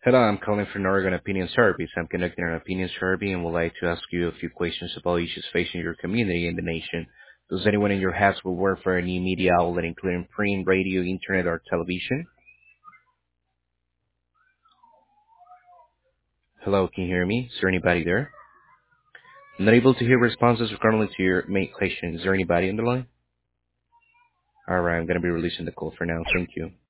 Hello, I'm calling from Oregon Opinion Service. I'm conducting an opinion survey and would like to ask you a few questions about issues facing your community and the nation. Does anyone in your household work for any media outlet, including print, radio, internet, or television? Hello, can you hear me? Is there anybody there? I'm not able to hear responses currently to your main question. Is there anybody on the line? All right, I'm going to be releasing the call for now. Thank you.